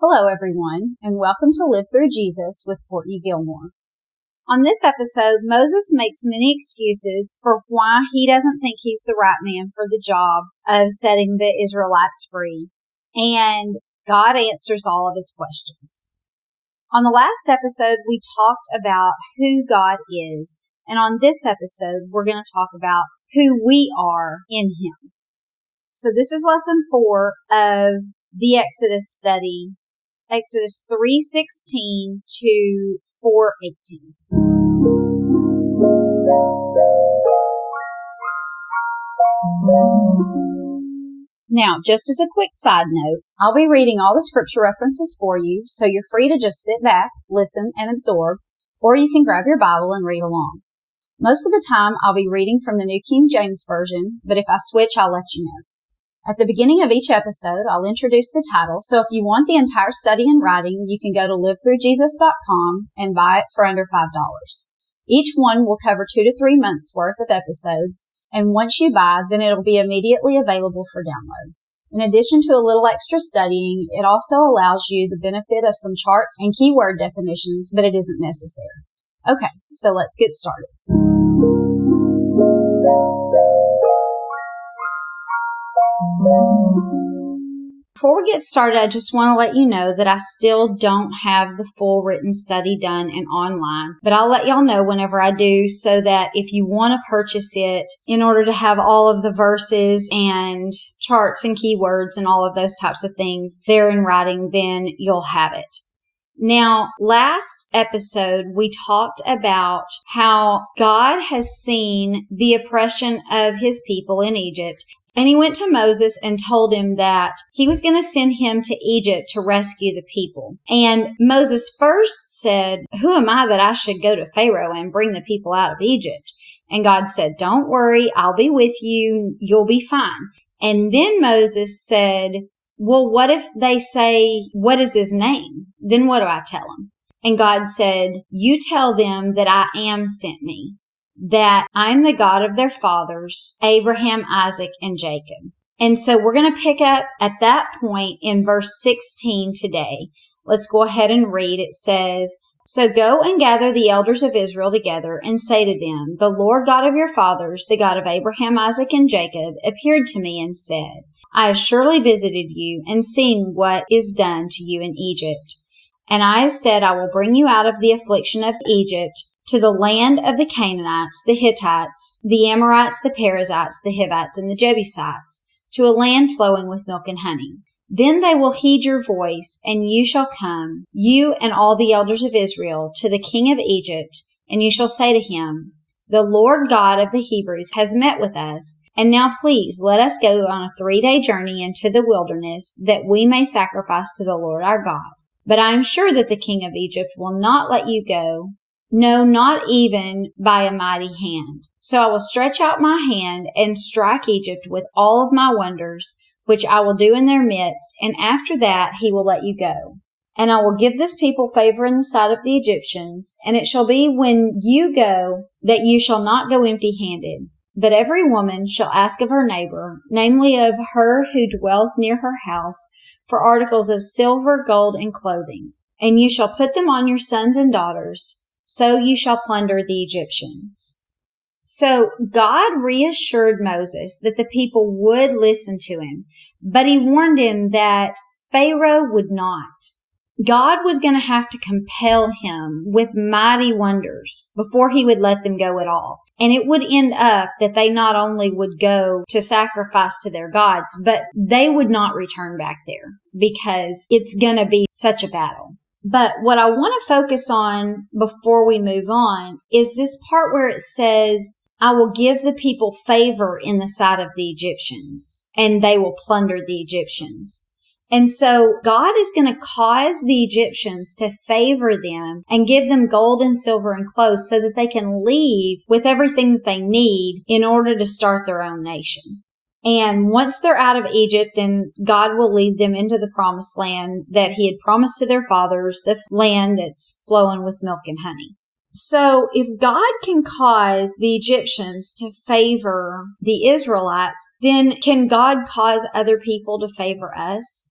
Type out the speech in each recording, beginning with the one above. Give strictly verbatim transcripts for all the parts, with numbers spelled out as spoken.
Hello, everyone, and welcome to Live Through Jesus with Courtney Gilmore. On this episode, Moses makes many excuses for why he doesn't think he's the right man for the job of setting the Israelites free, and God answers all of his questions. On the last episode, we talked about who God is, and on this episode, we're going to talk about who we are in Him. So this is lesson four of the Exodus study, Exodus three sixteen to four eighteen. Now, just as a quick side note, I'll be reading all the scripture references for you, so you're free to just sit back, listen, and absorb, or you can grab your Bible and read along. Most of the time, I'll be reading from the New King James Version, but if I switch, I'll let you know. At the beginning of each episode, I'll introduce the title, so if you want the entire study in writing, you can go to live through jesus dot com and buy it for under five dollars. Each one will cover two to three months worth of episodes, and once you buy, then it'll be immediately available for download. In addition to a little extra studying, it also allows you the benefit of some charts and keyword definitions, but it isn't necessary. Okay, so let's get started. Before we get started, I just want to let you know that I still don't have the full written study done and online, but I'll let y'all know whenever I do so that if you want to purchase it in order to have all of the verses and charts and keywords and all of those types of things there in writing, then you'll have it. Now, last episode, we talked about how God has seen the oppression of his people in Egypt. And he went to Moses and told him that he was going to send him to Egypt to rescue the people. And Moses first said, "Who am I that I should go to Pharaoh and bring the people out of Egypt?" And God said, "Don't worry, I'll be with you. You'll be fine." And then Moses said, "Well, what if they say, 'What is his name?' Then what do I tell them?" And God said, "You tell them that I am sent me, that I'm the God of their fathers, Abraham, Isaac, and Jacob." And so we're going to pick up at that point in verse sixteen today. Let's go ahead and read. It says, "So go and gather the elders of Israel together and say to them, 'The Lord God of your fathers, the God of Abraham, Isaac, and Jacob, appeared to me and said, I have surely visited you and seen what is done to you in Egypt. And I have said, I will bring you out of the affliction of Egypt to the land of the Canaanites, the Hittites, the Amorites, the Perizzites, the Hivites, and the Jebusites, to a land flowing with milk and honey. Then they will heed your voice, and you shall come, you and all the elders of Israel, to the king of Egypt, and you shall say to him, The Lord God of the Hebrews has met with us, and now please let us go on a three-day journey into the wilderness, that we may sacrifice to the Lord our God. But I am sure that the king of Egypt will not let you go, no, not even by a mighty hand. So I will stretch out my hand and strike Egypt with all of my wonders, which I will do in their midst, and after that he will let you go. And I will give this people favor in the sight of the Egyptians, and it shall be when you go that you shall not go empty-handed. But every woman shall ask of her neighbor, namely of her who dwells near her house, for articles of silver, gold, and clothing. And you shall put them on your sons and daughters, so you shall plunder the Egyptians." So God reassured Moses that the people would listen to him, but he warned him that Pharaoh would not. God was going to have to compel him with mighty wonders before he would let them go at all. And it would end up that they not only would go to sacrifice to their gods, but they would not return back there because it's going to be such a battle. But what I want to focus on before we move on is this part where it says, I will give the people favor in the sight of the Egyptians, and they will plunder the Egyptians. And so God is going to cause the Egyptians to favor them and give them gold and silver and clothes so that they can leave with everything that they need in order to start their own nation. And once they're out of Egypt, then God will lead them into the promised land that he had promised to their fathers, the land that's flowing with milk and honey. So if God can cause the Egyptians to favor the Israelites, then can God cause other people to favor us?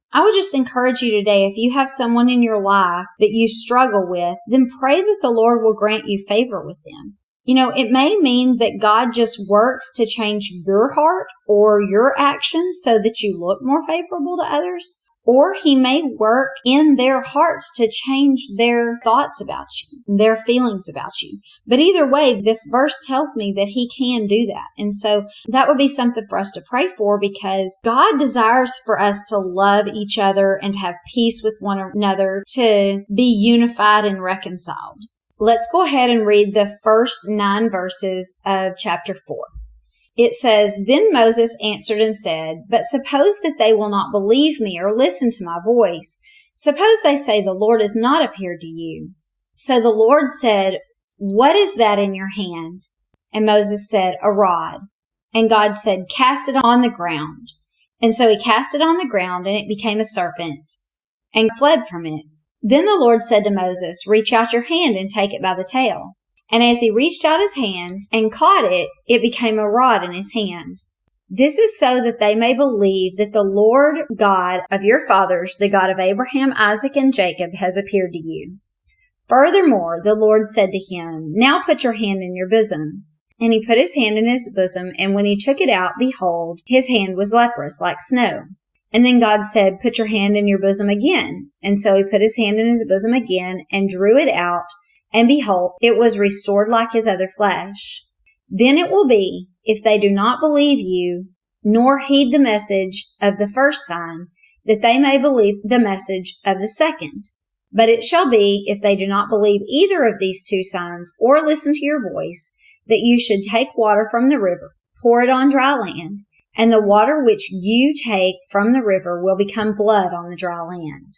I would just encourage you today, if you have someone in your life that you struggle with, then pray that the Lord will grant you favor with them. You know, it may mean that God just works to change your heart or your actions so that you look more favorable to others. Or he may work in their hearts to change their thoughts about you, their feelings about you. But either way, this verse tells me that he can do that. And so that would be something for us to pray for, because God desires for us to love each other and to have peace with one another, to be unified and reconciled. Let's go ahead and read the first nine verses of chapter four. It says, Then Moses answered and said, But suppose that they will not believe me or listen to my voice. Suppose they say, The Lord has not appeared to you. So the Lord said, What is that in your hand? And Moses said, A rod. And God said, Cast it on the ground. And so he cast it on the ground, and it became a serpent, and fled from it. Then the Lord said to Moses, Reach out your hand and take it by the tail. And as he reached out his hand and caught it, it became a rod in his hand. This is so that they may believe that the Lord God of your fathers, the God of Abraham, Isaac, and Jacob, has appeared to you. Furthermore, the Lord said to him, Now put your hand in your bosom. And he put his hand in his bosom, and when he took it out, behold, his hand was leprous like snow. And then God said, Put your hand in your bosom again. And so he put his hand in his bosom again and drew it out. And behold, it was restored like his other flesh. Then it will be, if they do not believe you, nor heed the message of the first sign, that they may believe the message of the second. But it shall be, if they do not believe either of these two signs, or listen to your voice, that you should take water from the river, pour it on dry land, and the water which you take from the river will become blood on the dry land.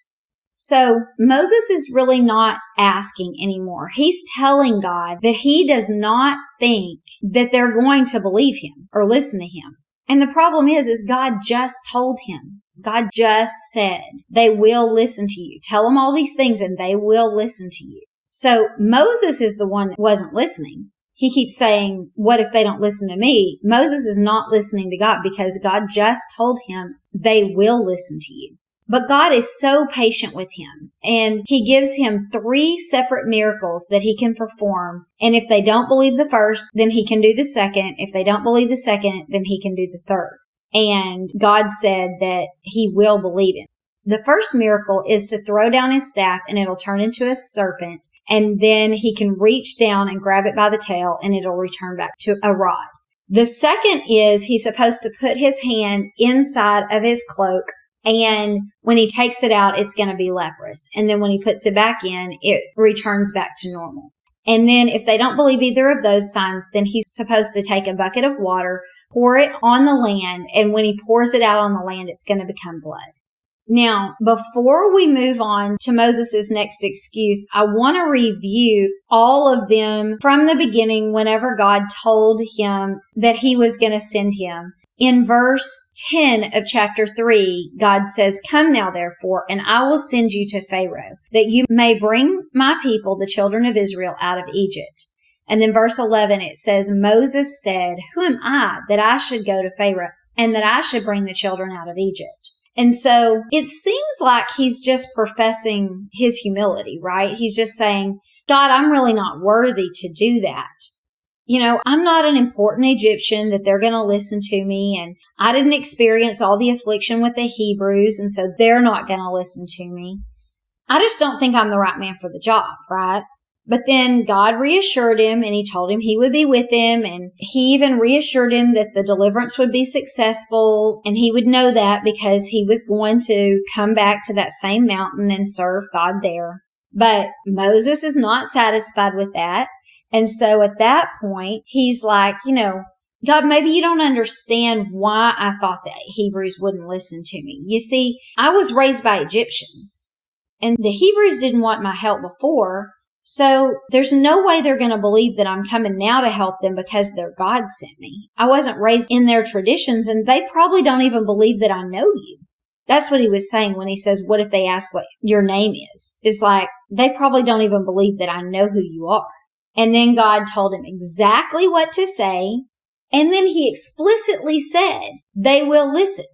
So Moses is really not asking anymore. He's telling God that he does not think that they're going to believe him or listen to him. And the problem is, is God just told him. God just said, they will listen to you. Tell them all these things and they will listen to you. So Moses is the one that wasn't listening. He keeps saying, what if they don't listen to me? Moses is not listening to God because God just told him they will listen to you. But God is so patient with him, and he gives him three separate miracles that he can perform. And if they don't believe the first, then he can do the second. If they don't believe the second, then he can do the third. And God said that he will believe him. The first miracle is to throw down his staff and it'll turn into a serpent. And then he can reach down and grab it by the tail and it'll return back to a rod. The second is he's supposed to put his hand inside of his cloak. And when he takes it out, it's going to be leprous. And then when he puts it back in, it returns back to normal. And then if they don't believe either of those signs, then he's supposed to take a bucket of water, pour it on the land. And when he pours it out on the land, it's going to become blood. Now, before we move on to Moses' next excuse, I want to review all of them from the beginning whenever God told him that he was going to send him. In verse ten of chapter three, God says, Come now, therefore, and I will send you to Pharaoh, that you may bring my people, the children of Israel, out of Egypt. And then verse eleven, it says, Moses said, Who am I that I should go to Pharaoh and that I should bring the children out of Egypt? And so it seems like he's just professing his humility, right? He's just saying, God, I'm really not worthy to do that. You know, I'm not an important Egyptian that they're going to listen to me, and I didn't experience all the affliction with the Hebrews, and so they're not going to listen to me. I just don't think I'm the right man for the job, right? But then God reassured him, and he told him he would be with him, and he even reassured him that the deliverance would be successful, and he would know that because he was going to come back to that same mountain and serve God there. But Moses is not satisfied with that. And so at that point, he's like, you know, God, maybe you don't understand why I thought that Hebrews wouldn't listen to me. You see, I was raised by Egyptians, and the Hebrews didn't want my help before. So there's no way they're going to believe that I'm coming now to help them because their God sent me. I wasn't raised in their traditions, and they probably don't even believe that I know you. That's what he was saying when he says, what if they ask what your name is? It's like, they probably don't even believe that I know who you are. And then God told him exactly what to say. And then he explicitly said, they will listen.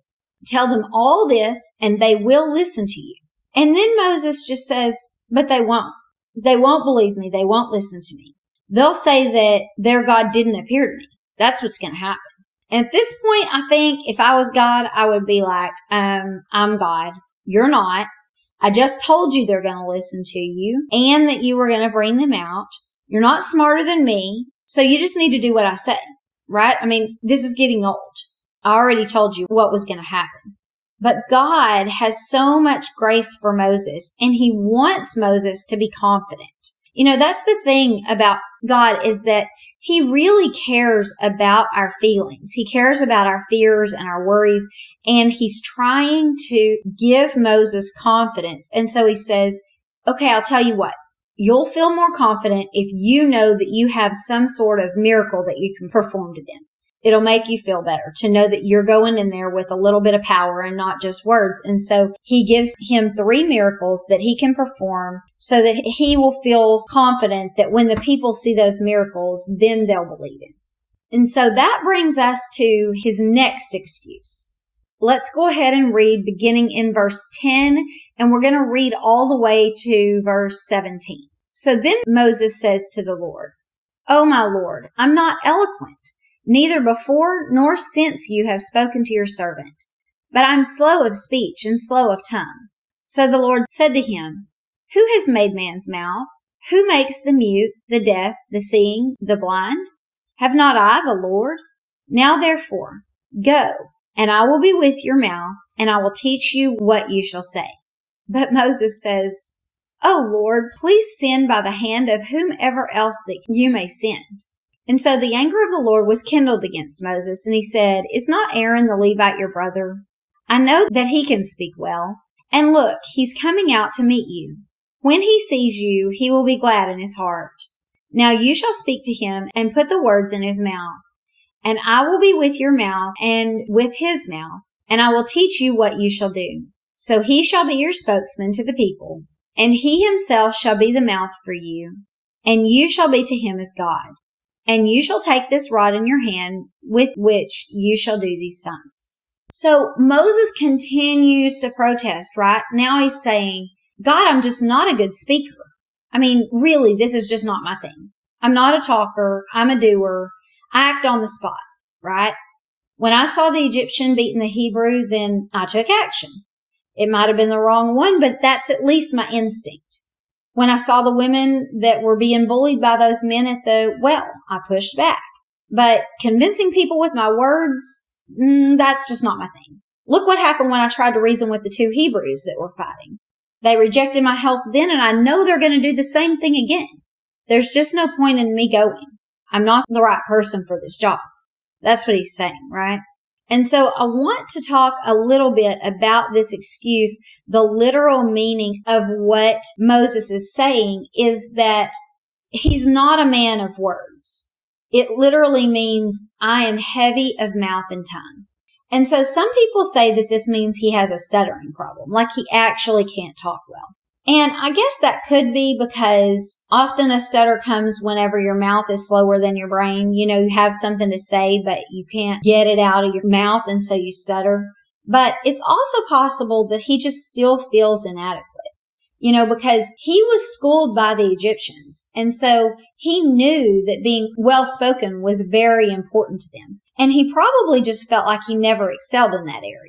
Tell them all this and they will listen to you. And then Moses just says, but they won't. They won't believe me. They won't listen to me. They'll say that their God didn't appear to me. That's what's going to happen. And at this point, I think if I was God, I would be like, um, I'm God. You're not. I just told you they're going to listen to you and that you were going to bring them out. You're not smarter than me. So you just need to do what I say, right? I mean, this is getting old. I already told you what was going to happen. But God has so much grace for Moses, and he wants Moses to be confident. You know, that's the thing about God, is that he really cares about our feelings. He cares about our fears and our worries, and he's trying to give Moses confidence. And so he says, okay, I'll tell you what. You'll feel more confident if you know that you have some sort of miracle that you can perform to them. It'll make you feel better to know that you're going in there with a little bit of power and not just words. And so he gives him three miracles that he can perform so that he will feel confident that when the people see those miracles, then they'll believe him. And so that brings us to his next excuse. Let's go ahead and read beginning in verse ten, and we're going to read all the way to verse seventeen. So then Moses says to the Lord, "Oh, my Lord, I'm not eloquent. Neither before nor since you have spoken to your servant. But I'm slow of speech and slow of tongue." So the Lord said to him, "Who has made man's mouth? Who makes the mute, the deaf, the seeing, the blind? Have not I the Lord? Now therefore, go, and I will be with your mouth, and I will teach you what you shall say." But Moses says, "Oh Lord, please send by the hand of whomever else that you may send." And so the anger of the Lord was kindled against Moses, and he said, "Is not Aaron the Levite your brother? I know that he can speak well. And look, he's coming out to meet you. When he sees you, he will be glad in his heart. Now you shall speak to him and put the words in his mouth. And I will be with your mouth and with his mouth, and I will teach you what you shall do. So he shall be your spokesman to the people, and he himself shall be the mouth for you, and you shall be to him as God. And you shall take this rod in your hand with which you shall do these signs." So Moses continues to protest, right? Now he's saying, God, I'm just not a good speaker. I mean, really, this is just not my thing. I'm not a talker. I'm a doer. I act on the spot, right? When I saw the Egyptian beating the Hebrew, then I took action. It might have been the wrong one, but that's at least my instinct. When I saw the women that were being bullied by those men at the well, I pushed back. But convincing people with my words, mm, that's just not my thing. Look what happened when I tried to reason with the two Hebrews that were fighting. They rejected my help then, and I know they're going to do the same thing again. There's just no point in me going. I'm not the right person for this job. That's what he's saying, right? And so I want to talk a little bit about this excuse. The literal meaning of what Moses is saying is that he's not a man of words. It literally means I am heavy of mouth and tongue. And so some people say that this means he has a stuttering problem, like he actually can't talk well. And I guess that could be because often a stutter comes whenever your mouth is slower than your brain. You know, you have something to say, but you can't get it out of your mouth, and so you stutter. But it's also possible that he just still feels inadequate, you know, because he was schooled by the Egyptians. And so he knew that being well-spoken was very important to them. And he probably just felt like he never excelled in that area.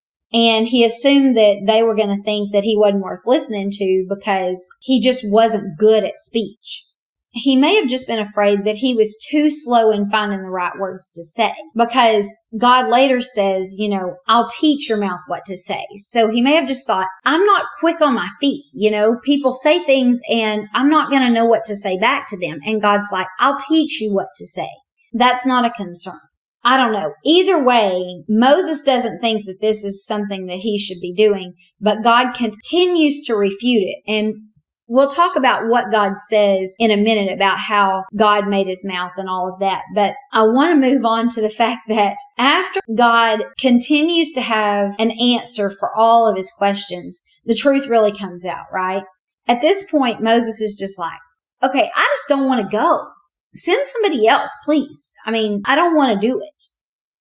And he assumed that they were going to think that he wasn't worth listening to because he just wasn't good at speech. He may have just been afraid that he was too slow in finding the right words to say, because God later says, you know, I'll teach your mouth what to say. So he may have just thought, I'm not quick on my feet. You know, people say things and I'm not going to know what to say back to them. And God's like, I'll teach you what to say. That's not a concern. I don't know. Either way, Moses doesn't think that this is something that he should be doing, but God continues to refute it. And we'll talk about what God says in a minute about how God made his mouth and all of that. But I want to move on to the fact that after God continues to have an answer for all of his questions, the truth really comes out, right? At this point, Moses is just like, okay, I just don't want to go. Send somebody else, please. I mean, I don't want to do it.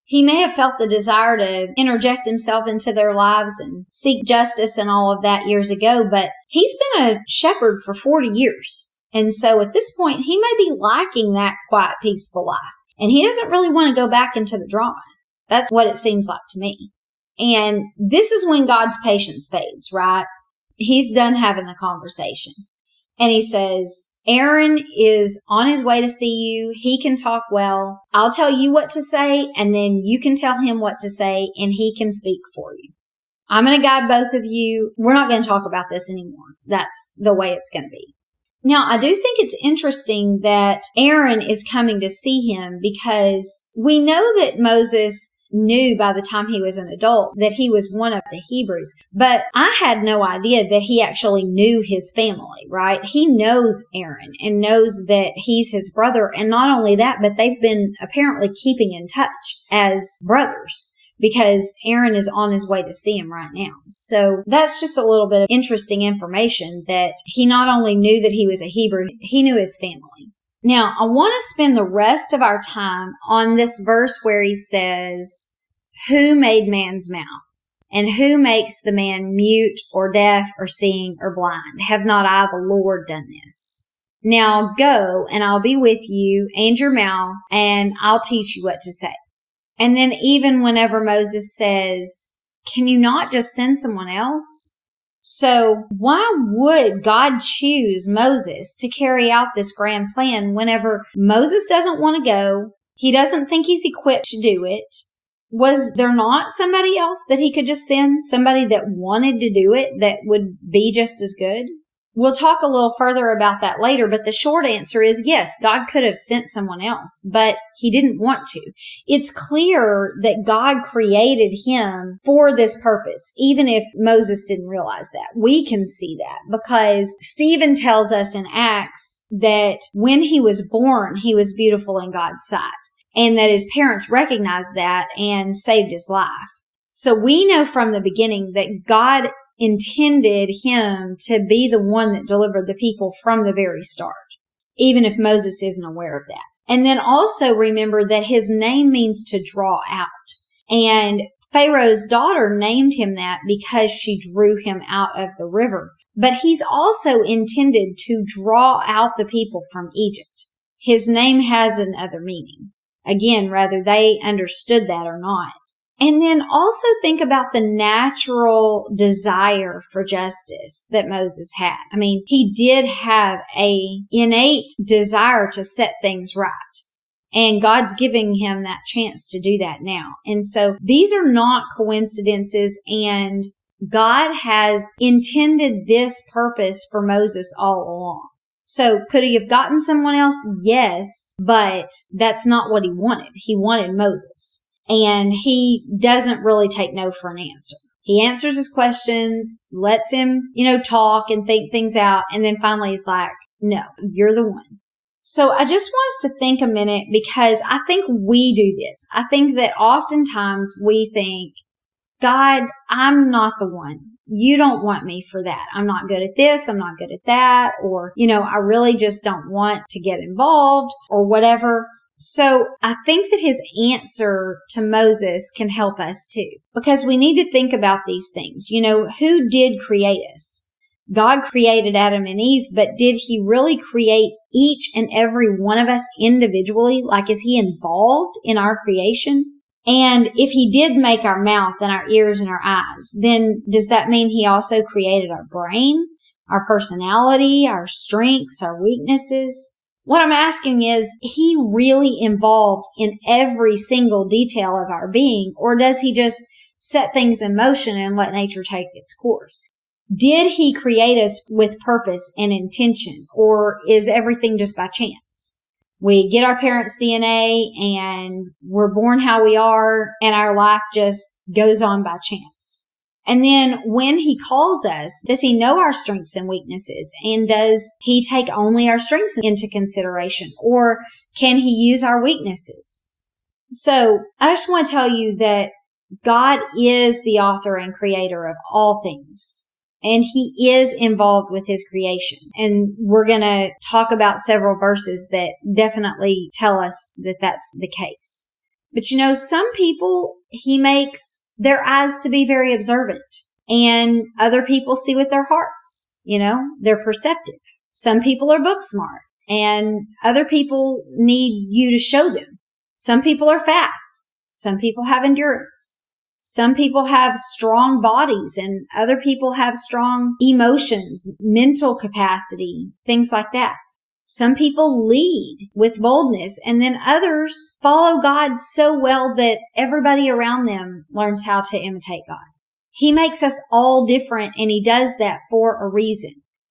He may have felt the desire to interject himself into their lives and seek justice and all of that years ago, but he's been a shepherd for forty years. And so at this point, he may be lacking that quiet, peaceful life. And he doesn't really want to go back into the drama. That's what it seems like to me. And this is when God's patience fades, right? He's done having the conversation. And he says, Aaron is on his way to see you. He can talk well. I'll tell you what to say, and then you can tell him what to say, and he can speak for you. I'm going to guide both of you. We're not going to talk about this anymore. That's the way it's going to be. Now, I do think it's interesting that Aaron is coming to see him because we know that Moses knew by the time he was an adult that he was one of the Hebrews. But I had no idea that he actually knew his family, right? He knows Aaron and knows that he's his brother. And not only that, but they've been apparently keeping in touch as brothers because Aaron is on his way to see him right now. So that's just a little bit of interesting information that he not only knew that he was a Hebrew, he knew his family. Now, I want to spend the rest of our time on this verse where he says, who made man's mouth? And who makes the man mute or deaf or seeing or blind? Have not I, the Lord, done this? Now go, and I'll be with you and your mouth, and I'll teach you what to say. And then even whenever Moses says, can you not just send someone else? So why would God choose Moses to carry out this grand plan whenever Moses doesn't want to go? He doesn't think he's equipped to do it. Was there not somebody else that he could just send? Somebody that wanted to do it that would be just as good? We'll talk a little further about that later, but the short answer is yes, God could have sent someone else, but he didn't want to. It's clear that God created him for this purpose, even if Moses didn't realize that. We can see that because Stephen tells us in Acts that when he was born, he was beautiful in God's sight, and that his parents recognized that and saved his life. So we know from the beginning that God intended him to be the one that delivered the people from the very start, even if Moses isn't aware of that. And then also remember that his name means to draw out. And Pharaoh's daughter named him that because she drew him out of the river. But he's also intended to draw out the people from Egypt. His name has another meaning. Again, whether they understood that or not. And then also think about the natural desire for justice that Moses had. I mean, he did have a innate desire to set things right. And God's giving him that chance to do that now. And so these are not coincidences, and God has intended this purpose for Moses all along. So could he have gotten someone else? Yes, but that's not what he wanted. He wanted Moses. And he doesn't really take no for an answer. He answers his questions, lets him, you know, talk and think things out. And then finally he's like, no, you're the one. So I just want us to think a minute because I think we do this. I think that oftentimes we think, God, I'm not the one. You don't want me for that. I'm not good at this. I'm not good at that. Or, you know, I really just don't want to get involved or whatever. So I think that his answer to Moses can help us too, because we need to think about these things. You know, who did create us? God created Adam and Eve, but did he really create each and every one of us individually? Like, is he involved in our creation? And if he did make our mouth and our ears and our eyes, then does that mean he also created our brain, our personality, our strengths, our weaknesses? What I'm asking is, he really involved in every single detail of our being, or does he just set things in motion and let nature take its course? Did he create us with purpose and intention, or is everything just by chance? We get our parents' D N A and we're born how we are, and our life just goes on by chance. And then when he calls us, does he know our strengths and weaknesses? And does he take only our strengths into consideration? Or can he use our weaknesses? So I just want to tell you that God is the author and creator of all things. And he is involved with his creation. And we're going to talk about several verses that definitely tell us that that's the case. But you know, some people, he makes their eyes to be very observant, and other people see with their hearts. You know, they're perceptive. Some people are book smart, and other people need you to show them. Some people are fast. Some people have endurance. Some people have strong bodies, and other people have strong emotions, mental capacity, things like that. Some people lead with boldness, and then others follow God so well that everybody around them learns how to imitate God. He makes us all different, and he does that for a reason.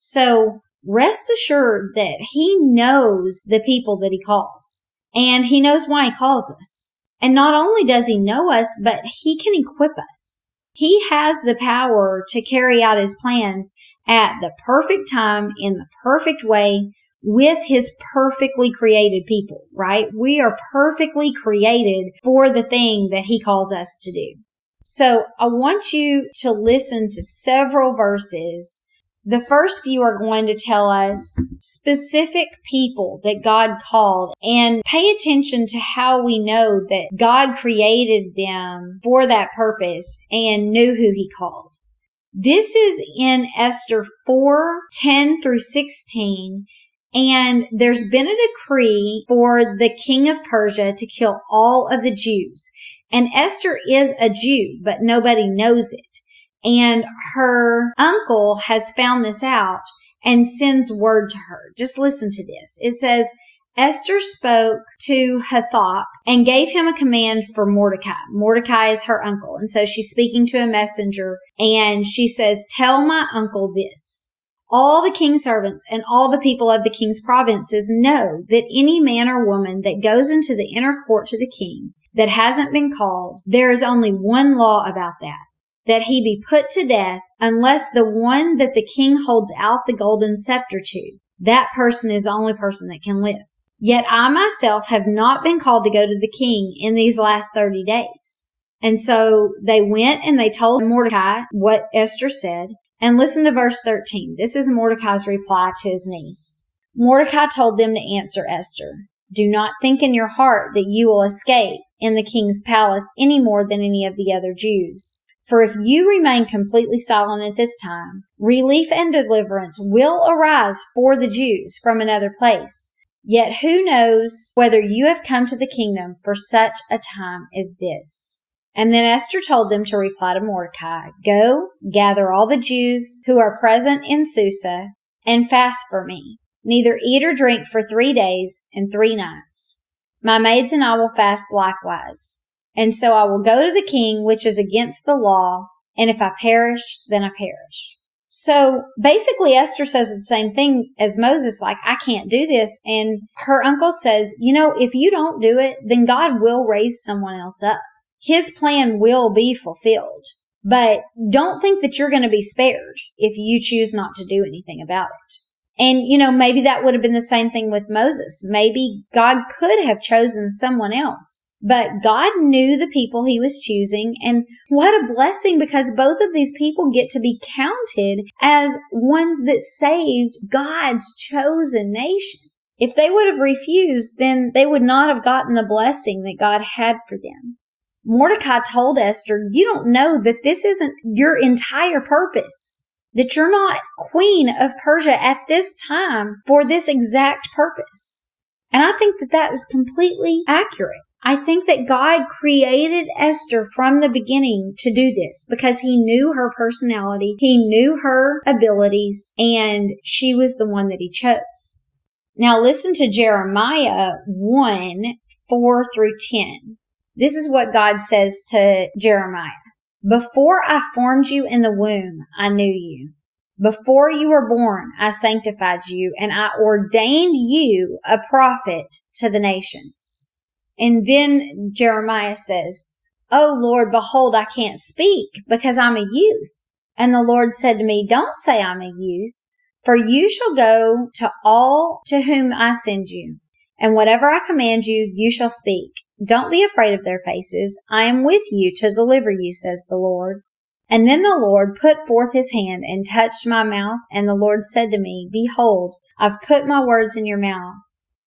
So rest assured that he knows the people that he calls, and he knows why he calls us. And not only does he know us, but he can equip us. He has the power to carry out his plans at the perfect time, in the perfect way, with his perfectly created people, right? We are perfectly created for the thing that he calls us to do. So I want you to listen to several verses. The first few are going to tell us specific people that God called, and pay attention to how we know that God created them for that purpose and knew who he called. This is in Esther four, ten through sixteen. And there's been a decree for the king of Persia to kill all of the Jews. And Esther is a Jew, but nobody knows it. And her uncle has found this out and sends word to her. Just listen to this. It says, Esther spoke to Hathach and gave him a command for Mordecai. Mordecai is her uncle. And so she's speaking to a messenger, and she says, tell my uncle this. All the king's servants and all the people of the king's provinces know that any man or woman that goes into the inner court to the king that hasn't been called, there is only one law about that, that he be put to death unless the one that the king holds out the golden scepter to, that person is the only person that can live. Yet I myself have not been called to go to the king in these last thirty days. And so they went and they told Mordecai what Esther said. And listen to verse thirteen. This is Mordecai's reply to his niece. Mordecai told them to answer Esther, do not think in your heart that you will escape in the king's palace any more than any of the other Jews. For if you remain completely silent at this time, relief and deliverance will arise for the Jews from another place. Yet who knows whether you have come to the kingdom for such a time as this? And then Esther told them to reply to Mordecai, go, gather all the Jews who are present in Susa and fast for me. Neither eat or drink for three days and three nights. My maids and I will fast likewise. And so I will go to the king, which is against the law, and if I perish, then I perish. So basically Esther says the same thing as Moses, like, I can't do this. And her uncle says, you know, if you don't do it, then God will raise someone else up. His plan will be fulfilled, but don't think that you're going to be spared if you choose not to do anything about it. And, you know, maybe that would have been the same thing with Moses. Maybe God could have chosen someone else, but God knew the people he was choosing. And what a blessing, because both of these people get to be counted as ones that saved God's chosen nation. If they would have refused, then they would not have gotten the blessing that God had for them. Mordecai told Esther, you don't know that this isn't your entire purpose, that you're not queen of Persia at this time for this exact purpose. And I think that that is completely accurate. I think that God created Esther from the beginning to do this because he knew her personality, he knew her abilities, and she was the one that he chose. Now listen to Jeremiah one, four through ten. This is what God says to Jeremiah. Before I formed you in the womb, I knew you. Before you were born, I sanctified you, and I ordained you a prophet to the nations. And then Jeremiah says, Oh Lord, behold, I can't speak because I'm a youth. And the Lord said to me, Don't say I'm a youth, for you shall go to all to whom I send you. And whatever I command you, you shall speak. Don't be afraid of their faces. I am with you to deliver you, says the Lord. And then the Lord put forth his hand and touched my mouth. And the Lord said to me, Behold, I've put my words in your mouth.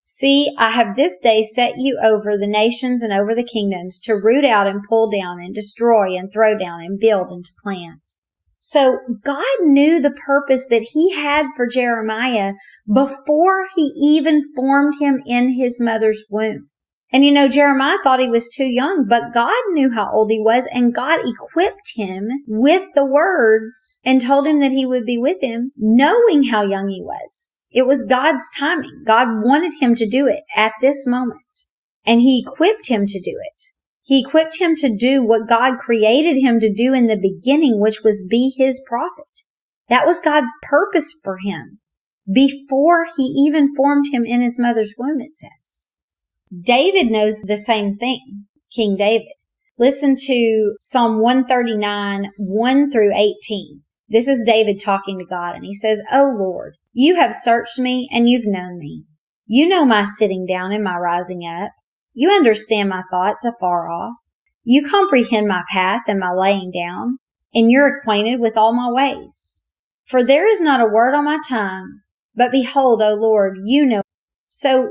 See, I have this day set you over the nations and over the kingdoms to root out and pull down and destroy and throw down and build and to plant. So God knew the purpose that he had for Jeremiah before he even formed him in his mother's womb. And you know, Jeremiah thought he was too young, but God knew how old he was, and God equipped him with the words and told him that he would be with him, knowing how young he was. It was God's timing. God wanted him to do it at this moment, and he equipped him to do it. He equipped him to do what God created him to do in the beginning, which was be his prophet. That was God's purpose for him before he even formed him in his mother's womb, it says. David knows the same thing, King David. Listen to Psalm one thirty-nine, one through eighteen. This is David talking to God, and he says, "O Lord, you have searched me and you've known me. You know my sitting down and my rising up. You understand my thoughts afar off. You comprehend my path and my laying down, and you're acquainted with all my ways. For there is not a word on my tongue, but behold, O Lord, you know." So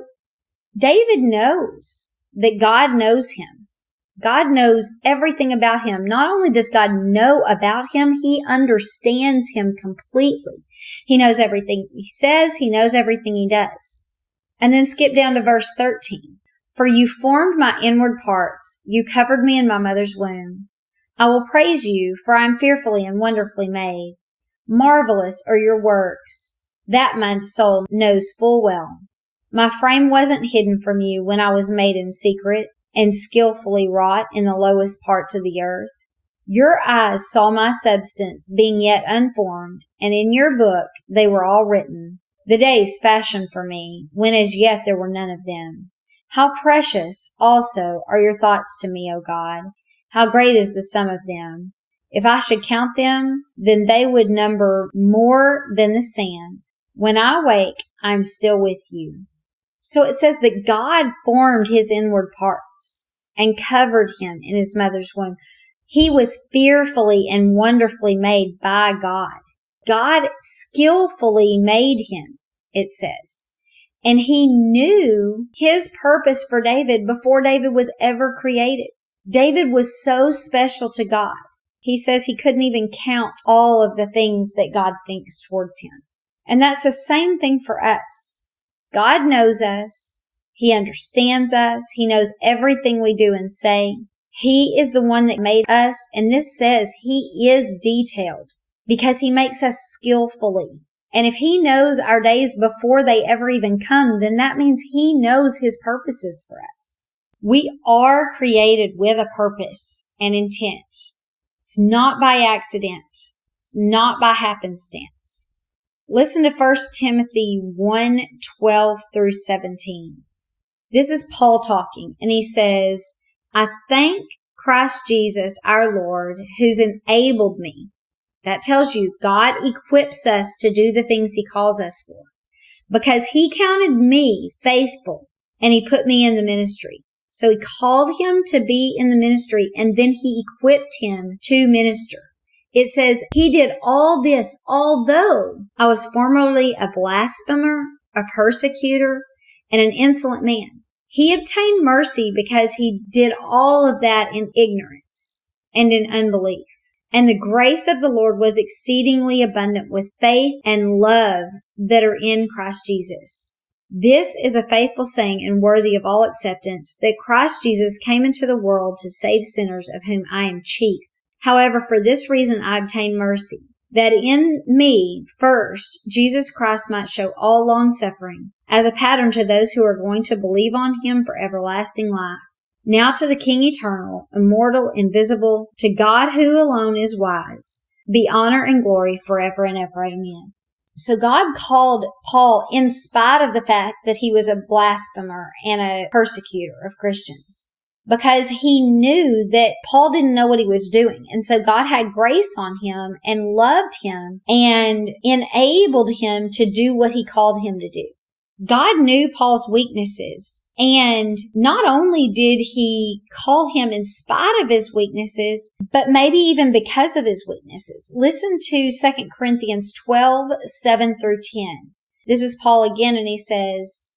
David knows that God knows him. God knows everything about him. Not only does God know about him, he understands him completely. He knows everything he says. He knows everything he does. And then skip down to verse thirteen. For you formed my inward parts. You covered me in my mother's womb. I will praise you, for I am fearfully and wonderfully made. Marvelous are your works. That my soul knows full well. My frame wasn't hidden from you when I was made in secret and skillfully wrought in the lowest parts of the earth. Your eyes saw my substance being yet unformed, and in your book they were all written, the days fashioned for me, when as yet there were none of them. How precious also are your thoughts to me, O God! How great is the sum of them! If I should count them, then they would number more than the sand. When I wake, I am still with you. So it says that God formed his inward parts and covered him in his mother's womb. He was fearfully and wonderfully made by God. God skillfully made him, it says. And he knew his purpose for David before David was ever created. David was so special to God. He says he couldn't even count all of the things that God thinks towards him. And that's the same thing for us. God knows us. He understands us. He knows everything we do and say. He is the one that made us. And this says he is detailed because he makes us skillfully. And if he knows our days before they ever even come, then that means he knows his purposes for us. We are created with a purpose and intent. It's not by accident. It's not by happenstance. Listen to First Timothy one, twelve through seventeen. This is Paul talking, and he says, I thank Christ Jesus our Lord, who's enabled me. That tells you God equips us to do the things he calls us for, because he counted me faithful and he put me in the ministry. So he called him to be in the ministry, and then he equipped him to minister. It says he did all this, although I was formerly a blasphemer, a persecutor, and an insolent man. He obtained mercy because he did all of that in ignorance and in unbelief. And the grace of the Lord was exceedingly abundant with faith and love that are in Christ Jesus. This is a faithful saying and worthy of all acceptance, that Christ Jesus came into the world to save sinners, of whom I am chief. However, for this reason I obtained mercy, that in me first Jesus Christ might show all long-suffering as a pattern to those who are going to believe on him for everlasting life. Now to the King eternal, immortal, invisible, to God who alone is wise, be honor and glory forever and ever. Amen. So God called Paul in spite of the fact that he was a blasphemer and a persecutor of Christians, because he knew that Paul didn't know what he was doing. And so God had grace on him and loved him and enabled him to do what he called him to do. God knew Paul's weaknesses, and not only did he call him in spite of his weaknesses, but maybe even because of his weaknesses. Listen to Second Corinthians twelve, seven through ten. This is Paul again, and he says,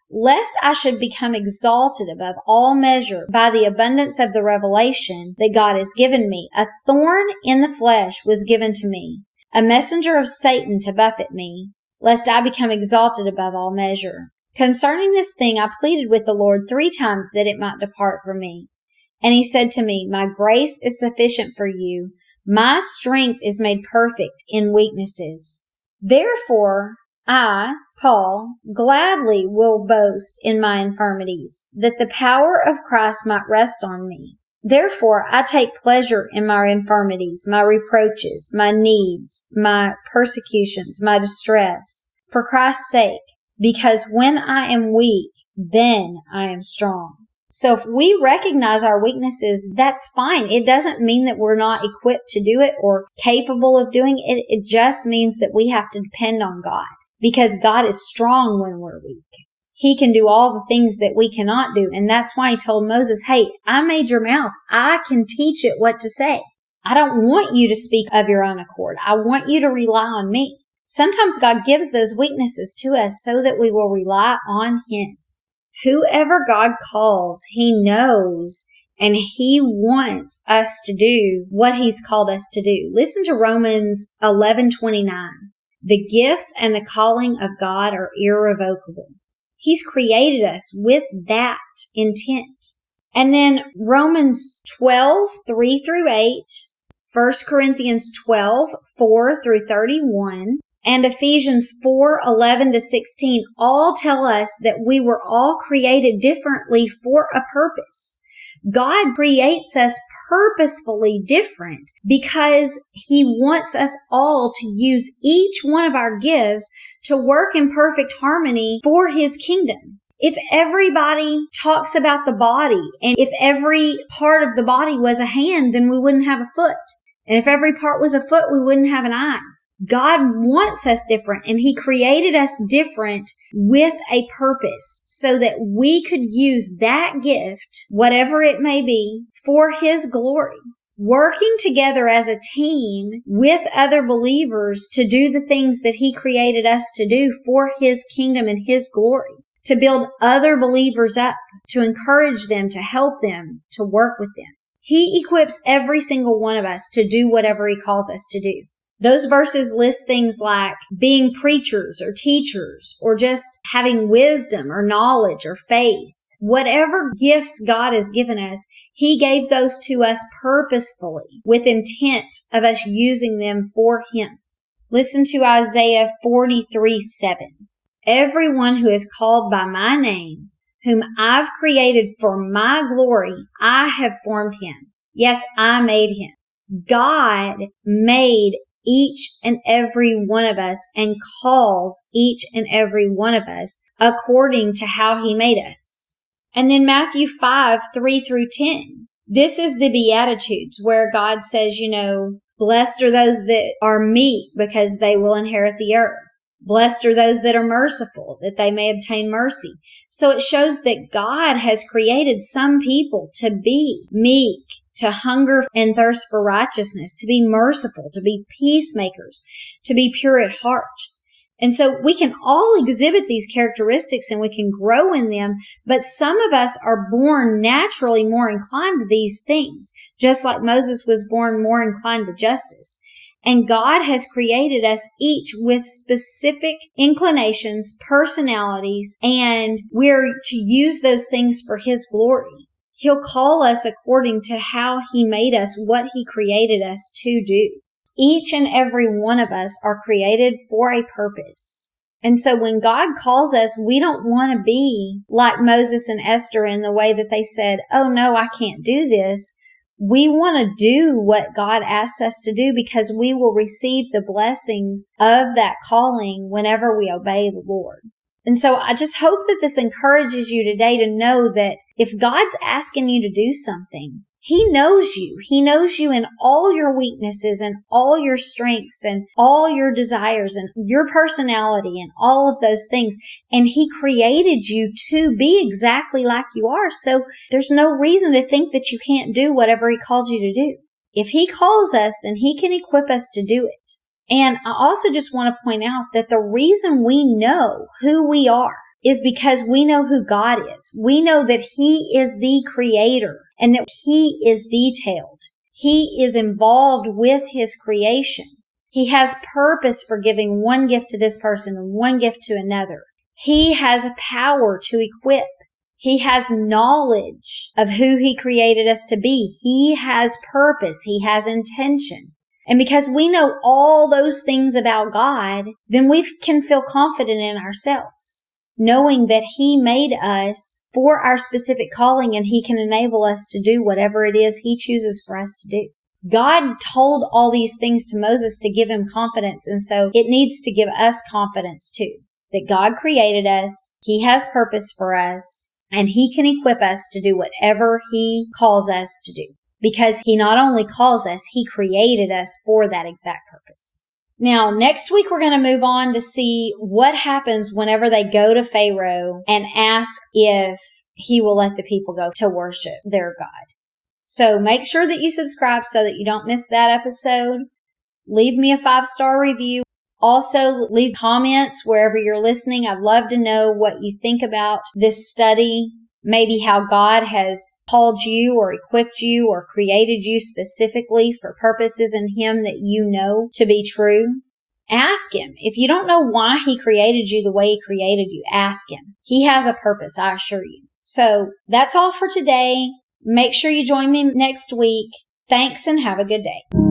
lest I should become exalted above all measure by the abundance of the revelation that God has given me. A thorn in the flesh was given to me, a messenger of Satan to buffet me, lest I become exalted above all measure. Concerning this thing, I pleaded with the Lord three times that it might depart from me. And he said to me, my grace is sufficient for you. My strength is made perfect in weaknesses. Therefore, I, Paul, gladly will boast in my infirmities, that the power of Christ might rest on me. Therefore, I take pleasure in my infirmities, my reproaches, my needs, my persecutions, my distress, for Christ's sake, because when I am weak, then I am strong. So if we recognize our weaknesses, that's fine. It doesn't mean that we're not equipped to do it or capable of doing it. It just means that we have to depend on God, because God is strong when we're weak. He can do all the things that we cannot do. And that's why he told Moses, hey, I made your mouth. I can teach it what to say. I don't want you to speak of your own accord. I want you to rely on me. Sometimes God gives those weaknesses to us so that we will rely on him. Whoever God calls, he knows, and he wants us to do what he's called us to do. Listen to Romans eleven twenty-nine. The gifts and the calling of God are irrevocable. He's created us with that intent. And then Romans twelve, three through eight, First Corinthians twelve, four through thirty-one, and Ephesians four, eleven to sixteen all tell us that we were all created differently for a purpose. God creates us purposefully different because he wants us all to use each one of our gifts to work in perfect harmony for his kingdom. If everybody talks about the body, and if every part of the body was a hand, then we wouldn't have a foot. And if every part was a foot, we wouldn't have an eye. God wants us different, and he created us different with a purpose so that we could use that gift, whatever it may be, for his glory. Working together as a team with other believers to do the things that he created us to do for his kingdom and his glory, to build other believers up, to encourage them, to help them, to work with them. He equips every single one of us to do whatever he calls us to do. Those verses list things like being preachers or teachers or just having wisdom or knowledge or faith. Whatever gifts God has given us, he gave those to us purposefully with intent of us using them for him. Listen to Isaiah forty-three, seven. Everyone who is called by my name, whom I've created for my glory, I have formed him. Yes, I made him. God made each and every one of us and calls each and every one of us according to how he made us. And then Matthew five, three through ten. This is the Beatitudes where God says, you know, blessed are those that are meek because they will inherit the earth. Blessed are those that are merciful, that they may obtain mercy. So it shows that God has created some people to be meek, to hunger and thirst for righteousness, to be merciful, to be peacemakers, to be pure at heart. And so we can all exhibit these characteristics and we can grow in them, but some of us are born naturally more inclined to these things, just like Moses was born more inclined to justice. And God has created us each with specific inclinations, personalities, and we're to use those things for his glory. He'll call us according to how he made us, what he created us to do. Each and every one of us are created for a purpose. And so when God calls us, we don't want to be like Moses and Esther in the way that they said, oh no, I can't do this. We want to do what God asks us to do because we will receive the blessings of that calling whenever we obey the Lord. And so I just hope that this encourages you today to know that if God's asking you to do something, he knows you. He knows you in all your weaknesses and all your strengths and all your desires and your personality and all of those things. And he created you to be exactly like you are. So there's no reason to think that you can't do whatever he called you to do. If he calls us, then he can equip us to do it. And I also just want to point out that the reason we know who we are is because we know who God is. We know that He is the creator and that He is detailed. He is involved with His creation. He has purpose for giving one gift to this person and one gift to another. He has power to equip. He has knowledge of who He created us to be. He has purpose. He has intention. And because we know all those things about God, then we can feel confident in ourselves, knowing that He made us for our specific calling and He can enable us to do whatever it is He chooses for us to do. God told all these things to Moses to give him confidence, and so it needs to give us confidence too, that God created us, He has purpose for us, and He can equip us to do whatever He calls us to do. Because He not only calls us, He created us for that exact purpose. Now, next week we're going to move on to see what happens whenever they go to Pharaoh and ask if he will let the people go to worship their God. So make sure that you subscribe so that you don't miss that episode. Leave me a five-star review. Also, leave comments wherever you're listening. I'd love to know what you think about this study. Maybe how God has called you or equipped you or created you specifically for purposes in Him that you know to be true. Ask Him. If you don't know why He created you the way He created you, ask Him. He has a purpose, I assure you. So that's all for today. Make sure you join me next week. Thanks and have a good day.